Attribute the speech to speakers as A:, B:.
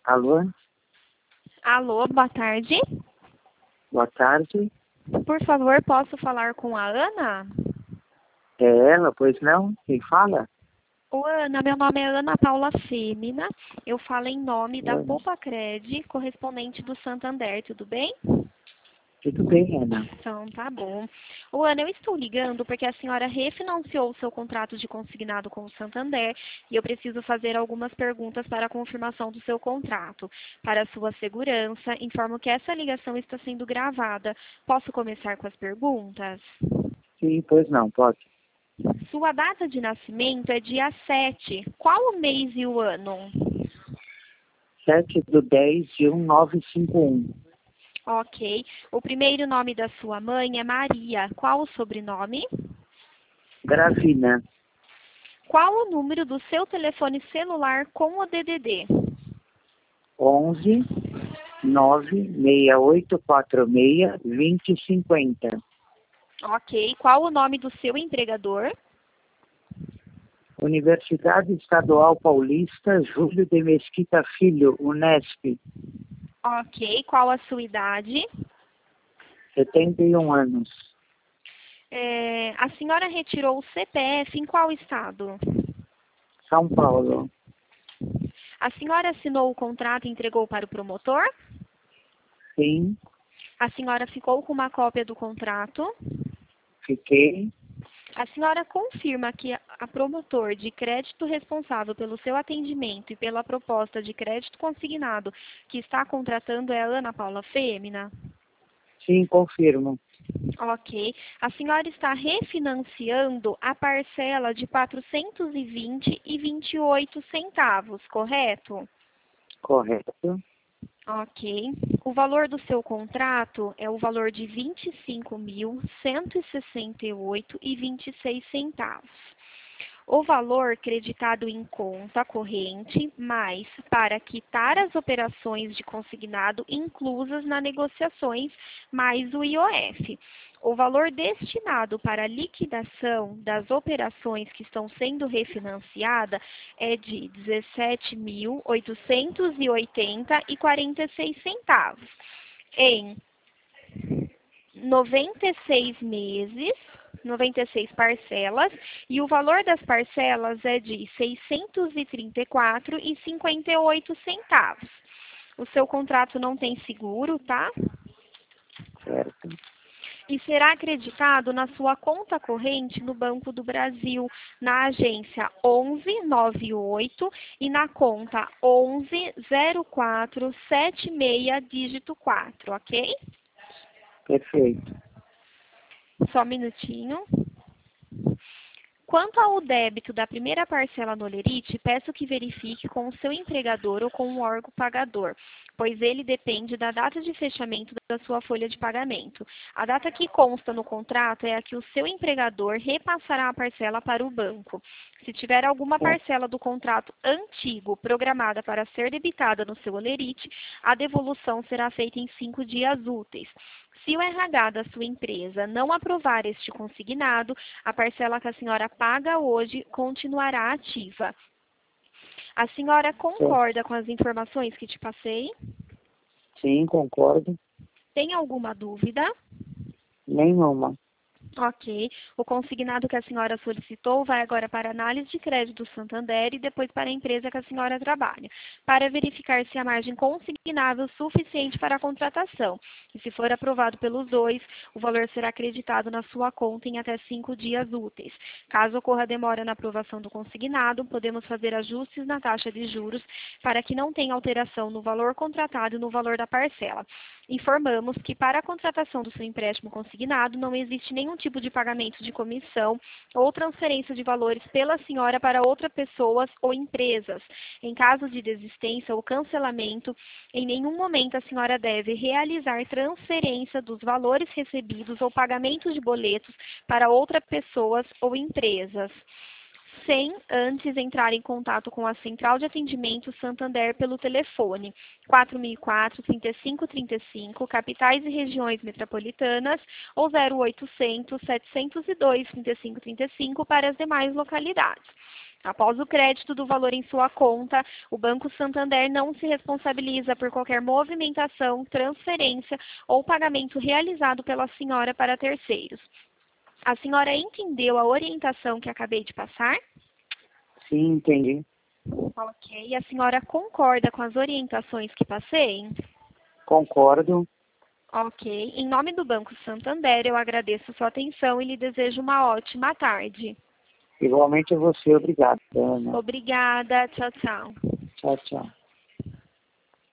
A: Alô?
B: Alô, boa tarde.
A: Boa tarde.
B: Por favor, posso falar com a Ana?
A: É ela, pois não? Quem fala?
B: Ô, Ana, meu nome é Ana Paula Fêmina. Eu falo em nome da
A: Oi.
B: Poupa-Cred, correspondente do Santander, tudo bem?
A: Tudo bem, Ana?
B: Então, tá bom. Ô, Ana, eu estou ligando porque a senhora refinanciou o seu contrato de consignado com o Santander e eu preciso fazer algumas perguntas para a confirmação do seu contrato. Para a sua segurança, informo que essa ligação está sendo gravada. Posso começar com as perguntas?
A: Sim, pois não, pode.
B: Sua data de nascimento é dia 7. Qual o mês e o ano?
A: 7/10/1951.
B: Ok. O primeiro nome da sua mãe é Maria. Qual o sobrenome?
A: Gravina.
B: Qual o número do seu telefone celular com o DDD?
A: 11 96846 2050.
B: Ok. Qual o nome do seu empregador?
A: Universidade Estadual Paulista Júlio de Mesquita Filho, Unesp.
B: Ok. Qual a sua idade?
A: 71 anos.
B: A senhora retirou o CPF em qual estado?
A: São Paulo.
B: A senhora assinou o contrato e entregou para o promotor?
A: Sim,
B: A senhora ficou com uma cópia do contrato?
A: fiquei.
B: A senhora confirma que a promotor de crédito responsável pelo seu atendimento e pela proposta de crédito consignado que está contratando é a Ana Paula Fêmina?
A: Sim, confirmo.
B: Ok. A senhora está refinanciando a parcela de R$ 420,28, correto?
A: Correto.
B: Ok. O valor do seu contrato é o valor de R$ 25.168,26. O valor creditado em conta corrente, mais para quitar as operações de consignado inclusas nas negociações, mais o IOF. O valor destinado para a liquidação das operações que estão sendo refinanciadas é de R$ 17.880,46 em 96 meses, 96 parcelas, e o valor das parcelas é de R$ 634,58. O seu contrato não tem seguro, tá?
A: Certo.
B: E será acreditado na sua conta corrente no Banco do Brasil, na agência 1198 e na conta 110476, dígito 4, ok?
A: Perfeito.
B: Só um minutinho. Quanto ao débito da primeira parcela no Olerite, peço que verifique com o seu empregador ou com o órgão pagador, pois ele depende da data de fechamento da sua folha de pagamento. A data que consta no contrato é a que o seu empregador repassará a parcela para o banco. Se tiver alguma parcela do contrato antigo programada para ser debitada no seu Olerite, a devolução será feita em 5 dias úteis. Se o RH da sua empresa não aprovar este consignado, a parcela que a senhora paga hoje continuará ativa. A senhora concorda com as informações que te passei?
A: Sim, concordo.
B: Tem alguma dúvida?
A: Nenhuma.
B: Ok. O consignado que a senhora solicitou vai agora para a análise de crédito do Santander e depois para a empresa que a senhora trabalha, para verificar se a margem consignável é suficiente para a contratação. E se for aprovado pelos dois, o valor será acreditado na sua conta em até 5 dias úteis. Caso ocorra demora na aprovação do consignado, podemos fazer ajustes na taxa de juros para que não tenha alteração no valor contratado e no valor da parcela. Informamos que para a contratação do seu empréstimo consignado não existe nenhum tipo de pagamento de comissão ou transferência de valores pela senhora para outras pessoas ou empresas. Em caso de desistência ou cancelamento, em nenhum momento a senhora deve realizar transferência dos valores recebidos ou pagamento de boletos para outras pessoas ou empresas, sem antes entrar em contato com a Central de Atendimento Santander pelo telefone 4004-3535, capitais e regiões metropolitanas, ou 0800-702-3535 para as demais localidades. Após o crédito do valor em sua conta, o Banco Santander não se responsabiliza por qualquer movimentação, transferência ou pagamento realizado pela senhora para terceiros. A senhora entendeu a orientação que acabei de passar?
A: Sim, entendi.
B: Ok. A senhora concorda com as orientações que passei?
A: Concordo.
B: Ok. Em nome do Banco Santander, eu agradeço sua atenção e lhe desejo uma ótima tarde.
A: Igualmente a você, obrigado, Ana.
B: Obrigada. Tchau, tchau.
A: Tchau, tchau.